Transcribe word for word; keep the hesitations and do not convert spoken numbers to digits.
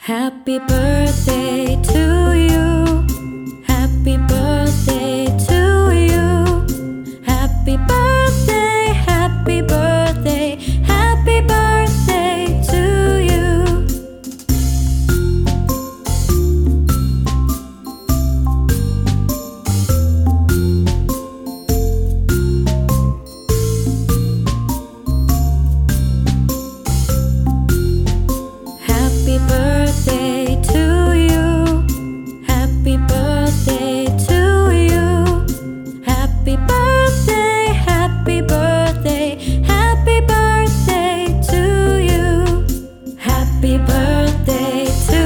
Happy birthday to you. Happy birthday to you. Happy birthday, happy birthday, happy birthday to you. Happy birthday to you. Happy birthday to you. Happy birthday, happy birthday, happy birthday to you. Happy birthday to